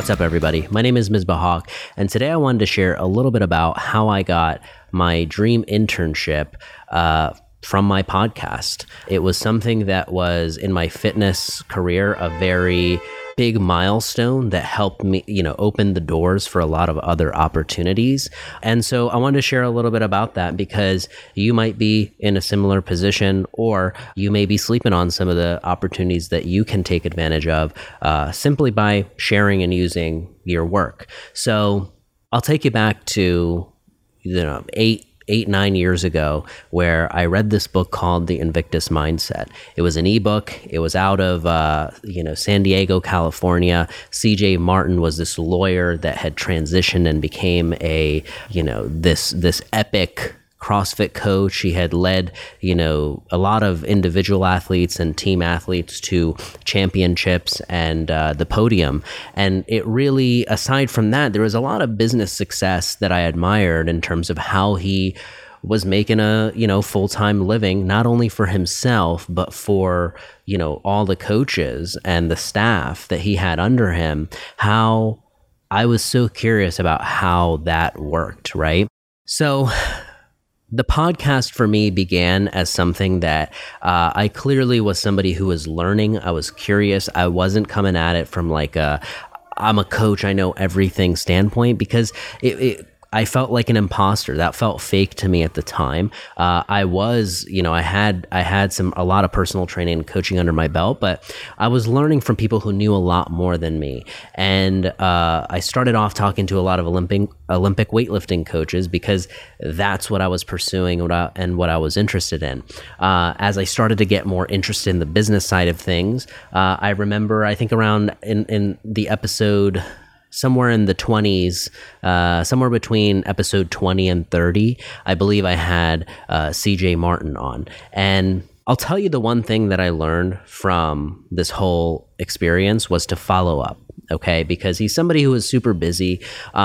What's up, everybody? My name is Misbah Hawk, and today I wanted to share a little bit about how I got my dream internship from my podcast. It was something that was in my fitness career, a very big milestone that helped me, open the doors for a lot of other opportunities. And so I wanted to share a little bit about that because you might be in a similar position, or you may be sleeping on some of the opportunities that you can take advantage of simply by sharing and using your work. So I'll take you back to, 8-9 years ago, where I read this book called The Invictus Mindset. It was an ebook. It was out of, San Diego, California. CJ Martin was this lawyer that had transitioned and became this epic CrossFit coach. He had led, a lot of individual athletes and team athletes to championships and the podium. And it really, aside from that, there was a lot of business success that I admired in terms of how he was making a, full-time living, not only for himself, but for, all the coaches and the staff that he had under him. How I was so curious about how that worked, right? So the podcast for me began as something that I clearly was somebody who was learning. I was curious. I wasn't coming at it from I'm a coach, I know everything standpoint, because I felt like an imposter. That felt fake to me at the time. I was, I had a lot of personal training and coaching under my belt, but I was learning from people who knew a lot more than me. And I started off talking to a lot of Olympic weightlifting coaches because that's what I was pursuing and what I was interested in. As I started to get more interested in the business side of things, I remember, I think around in the episode, somewhere in the 20s, somewhere between episode 20 and 30, I believe I had CJ Martin on. And I'll tell you, the one thing that I learned from this whole experience was to follow up. Okay, because he's somebody who is super busy,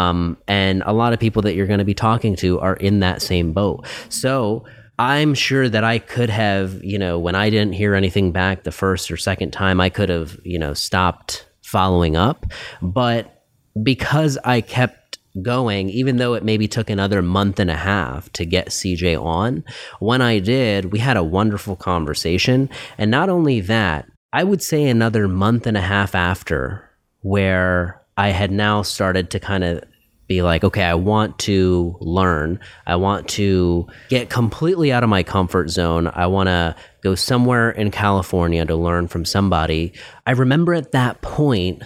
and a lot of people that you're going to be talking to are in that same boat. So I'm sure that I could have, when I didn't hear anything back the first or second time, I could have, stopped following up. But because I kept going, even though it maybe took another month and a half to get CJ on, when I did, we had a wonderful conversation. And not only that, I would say another month and a half after, where I had now started to kind of be like, okay, I want to learn. I want to get completely out of my comfort zone. I want to go somewhere in California to learn from somebody. I remember at that point,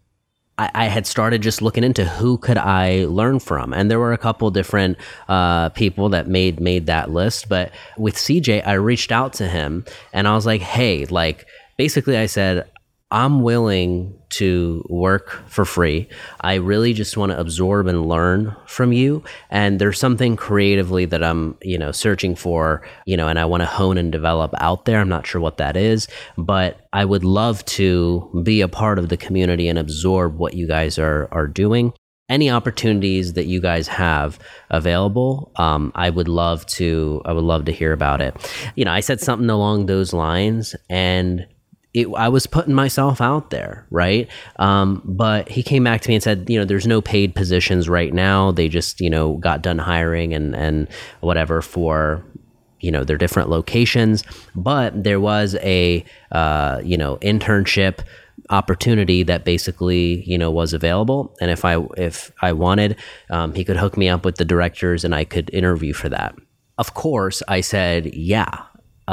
I had started just looking into who could I learn from. And there were a couple different people that made that list. But with CJ, I reached out to him and I was like, hey, basically I said, I'm willing to work for free. I really just want to absorb and learn from you. And there's something creatively that I'm, searching for, and I want to hone and develop out there. I'm not sure what that is, but I would love to be a part of the community and absorb what you guys are doing. Any opportunities that you guys have available, I would love to hear about it. I said something along those lines, and I was putting myself out there, right? But he came back to me and said, there's no paid positions right now. They just, got done hiring and whatever for, their different locations. But there was a, internship opportunity that basically, was available. And if I wanted, he could hook me up with the directors and I could interview for that. Of course, I said, yeah.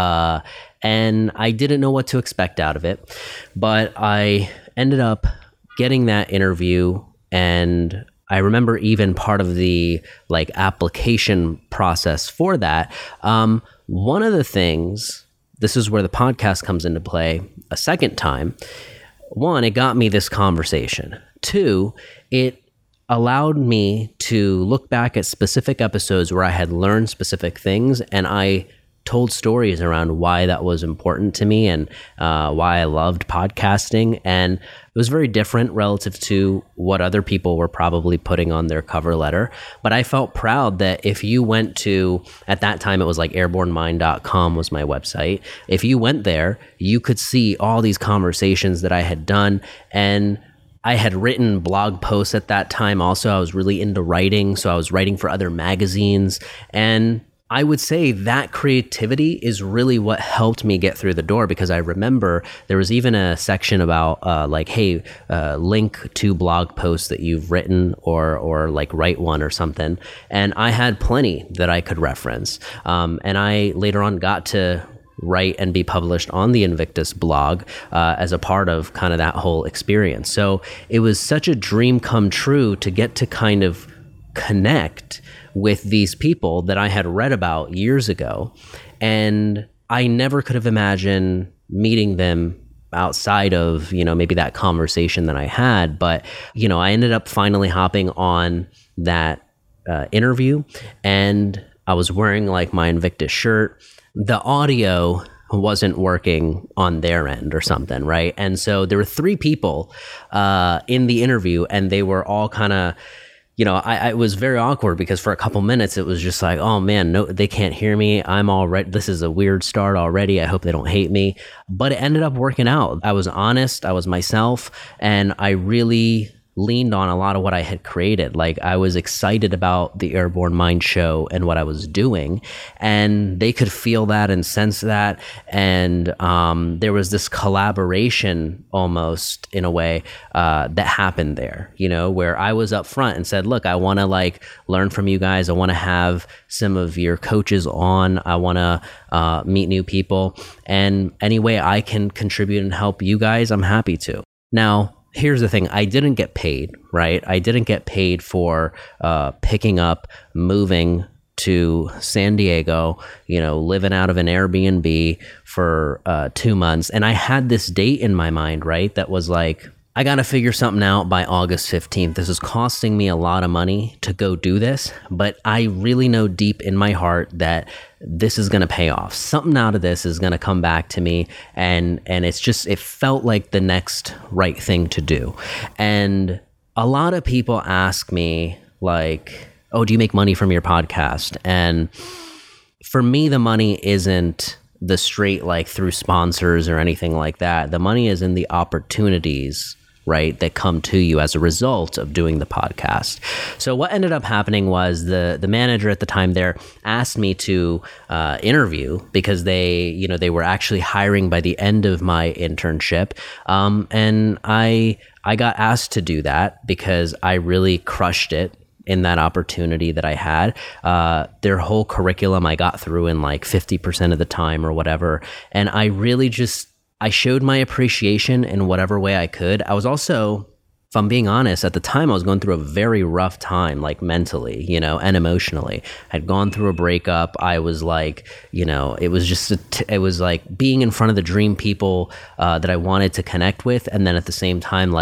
And I didn't know what to expect out of it, but I ended up getting that interview. And I remember even part of the application process for that. One of the things, this is where the podcast comes into play a second time. One, it got me this conversation. Two, it allowed me to look back at specific episodes where I had learned specific things, and I told stories around why that was important to me and why I loved podcasting. And it was very different relative to what other people were probably putting on their cover letter. But I felt proud that if you went to, at that time, it was airbornemind.com was my website. If you went there, you could see all these conversations that I had done. And I had written blog posts at that time. Also, I was really into writing. So I was writing for other magazines. And I would say that creativity is really what helped me get through the door, because I remember there was even a section about hey, link to blog posts that you've written or like write one or something. And I had plenty that I could reference. And I later on got to write and be published on the Invictus blog as a part of kind of that whole experience. So it was such a dream come true to get to kind of connect with these people that I had read about years ago. And I never could have imagined meeting them outside of, maybe that conversation that I had. But, I ended up finally hopping on that interview, and I was wearing like my Invictus shirt. The audio wasn't working on their end or something, right? And so there were 3 people in the interview, and they were all kind of, I was very awkward, because for a couple minutes it was just like, oh man, no, they can't hear me. I'm already, this is a weird start already. I hope they don't hate me. But it ended up working out. I was honest, I was myself, and I really leaned on a lot of what I had created. Like, I was excited about the Airborne Mind Show and what I was doing, and they could feel that and sense that. And there was this collaboration almost, in a way, that happened there, where I was up front and said, look, I want to learn from you guys. I want to have some of your coaches on. I want to meet new people. And any way I can contribute and help you guys, I'm happy to. Now, here's the thing. I didn't get paid, right? I didn't get paid for picking up, moving to San Diego, living out of an Airbnb for 2 months. And I had this date in my mind, right? That was like, I got to figure something out by August 15th. This is costing me a lot of money to go do this, but I really know deep in my heart that this is going to pay off. Something out of this is going to come back to me. And it felt like the next right thing to do. And a lot of people ask me like, oh, do you make money from your podcast? And for me, the money isn't the straight, through sponsors or anything like that. The money is in the opportunities, right, that come to you as a result of doing the podcast. So what ended up happening was the manager at the time there asked me to interview, because they were actually hiring by the end of my internship. And I got asked to do that because I really crushed it in that opportunity that I had. Their whole curriculum I got through in 50% of the time or whatever. And I really I showed my appreciation in whatever way I could. I was also, if I'm being honest, at the time I was going through a very rough time, mentally, and emotionally. I'd gone through a breakup. I was it was it was like being in front of the dream people that I wanted to connect with. And then at the same time,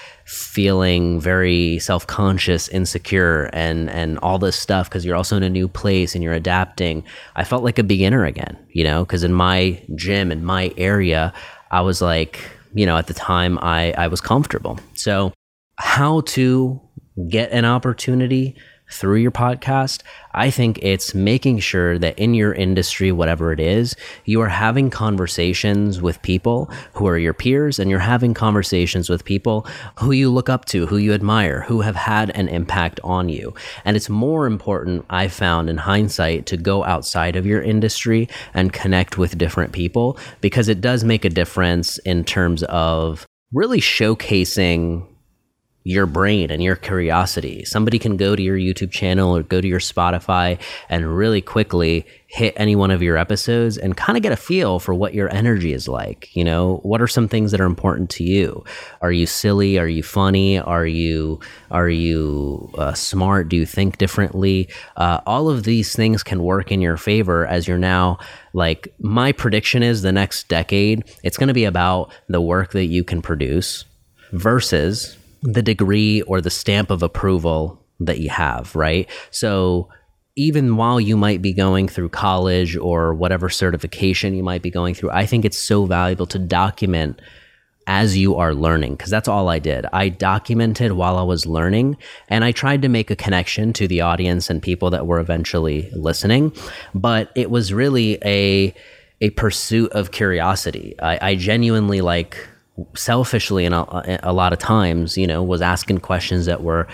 feeling very self-conscious, insecure, and all this stuff, because you're also in a new place and you're adapting. I felt like a beginner again, because in my gym, in my area, I was at the time I was comfortable. So how to get an opportunity through your podcast? I think it's making sure that in your industry, whatever it is, you are having conversations with people who are your peers, and you're having conversations with people who you look up to, who you admire, who have had an impact on you. And it's more important, I found in hindsight, to go outside of your industry and connect with different people, because it does make a difference in terms of really showcasing your brain and your curiosity. Somebody can go to your YouTube channel or go to your Spotify and really quickly hit any one of your episodes and kind of get a feel for what your energy is like. What are some things that are important to you? Are you silly? Are you funny? Are you smart? Do you think differently? All of these things can work in your favor as you're now, my prediction is the next decade, it's going to be about the work that you can produce versus the degree or the stamp of approval that you have, right? So even while you might be going through college or whatever certification you might be going through, I think it's so valuable to document as you are learning, because that's all I did. I documented while I was learning, and I tried to make a connection to the audience and people that were eventually listening, but it was really a pursuit of curiosity. I genuinely selfishly and a lot of times, was asking questions that were,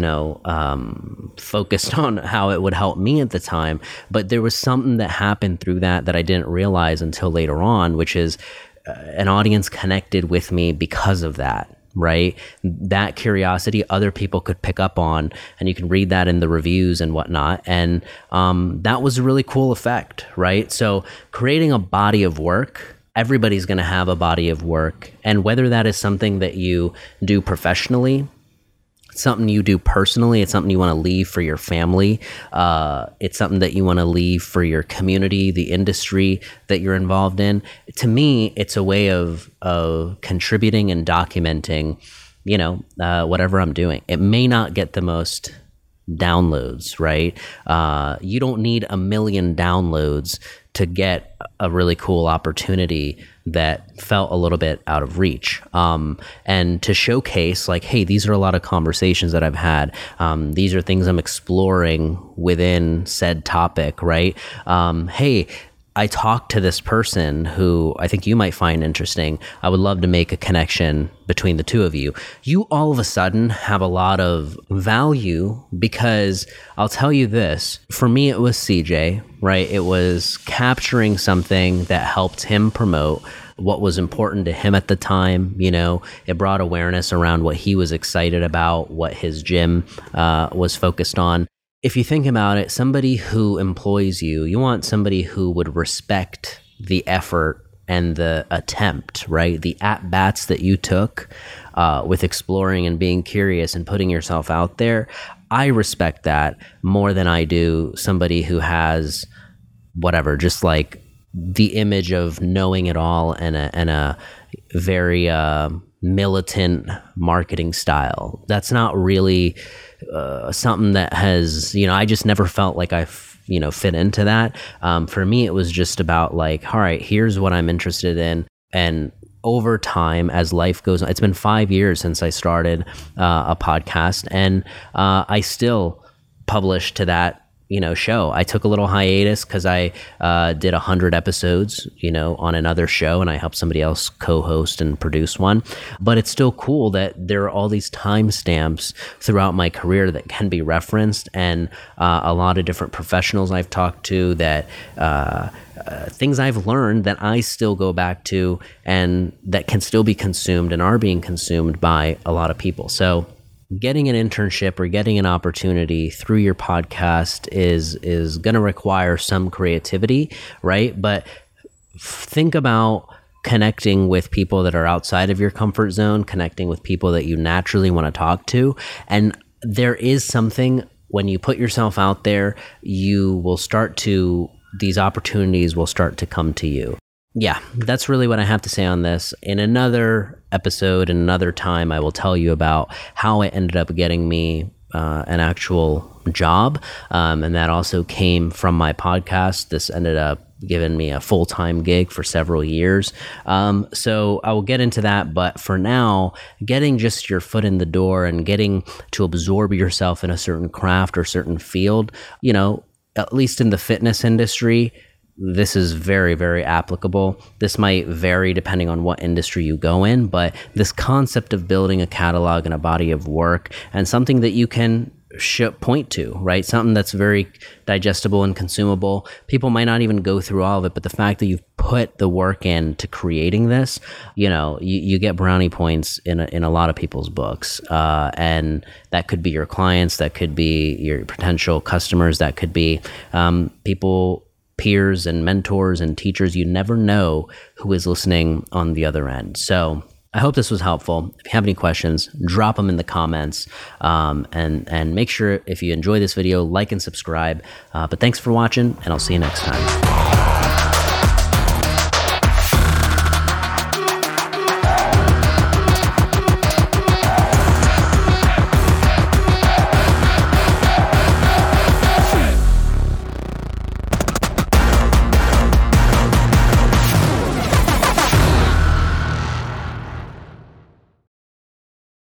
focused on how it would help me at the time. But there was something that happened through that I didn't realize until later on, which is an audience connected with me because of that. Right? That curiosity other people could pick up on, and you can read that in the reviews and whatnot. And that was a really cool effect, right? So creating a body of work, everybody's going to have a body of work. And whether that is something that you do professionally, something you do personally, it's something you want to leave for your family, it's something that you want to leave for your community, the industry that you're involved in. To me, it's a way of contributing and documenting, whatever I'm doing. It may not get the most downloads, right? You don't need 1 million downloads to get a really cool opportunity that felt a little bit out of reach. And to showcase like, hey, these are a lot of conversations that I've had. These are things I'm exploring within said topic, right? Hey, I talked to this person who I think you might find interesting. I would love to make a connection between the two of you. You all of a sudden have a lot of value, because I'll tell you this, for me, it was CJ, right? It was capturing something that helped him promote what was important to him at the time. It brought awareness around what he was excited about, what his gym was focused on. If you think about it, somebody who employs you want somebody who would respect the effort and the attempt, right? The at-bats that you took with exploring and being curious and putting yourself out there. I respect that more than I do somebody who has whatever, just like the image of knowing it all and a very militant marketing style. That's not really something that has, I just never felt like I fit into that. For me, it was just about like, all right, here's what I'm interested in. And over time, as life goes on, it's been 5 years since I started a podcast, and I still publish to that show. I took a little hiatus because I did 100 episodes, on another show, and I helped somebody else co-host and produce one. But it's still cool that there are all these timestamps throughout my career that can be referenced, and a lot of different professionals I've talked to that things I've learned that I still go back to and that can still be consumed and are being consumed by a lot of people. So getting an internship or getting an opportunity through your podcast is going to require some creativity, right? But think about connecting with people that are outside of your comfort zone, connecting with people that you naturally want to talk to. And there is something, when you put yourself out there, these opportunities will start to come to you. Yeah, that's really what I have to say on this. In another episode, in another time, I will tell you about how it ended up getting me an actual job. And that also came from my podcast. This ended up giving me a full-time gig for several years. So I will get into that. But for now, getting just your foot in the door and getting to absorb yourself in a certain craft or certain field, at least in the fitness industry, this is very, very applicable. This might vary depending on what industry you go in, but this concept of building a catalog and a body of work and something that you can point to, right? Something that's very digestible and consumable. People might not even go through all of it, but the fact that you've put the work in to creating this, you get brownie points in a lot of people's books. And that could be your clients, that could be your potential customers, that could be people, peers and mentors and teachers. You never know who is listening on the other end. So I hope this was helpful. If you have any questions, drop them in the comments, and make sure if you enjoy this video, like and subscribe. But thanks for watching, and I'll see you next time.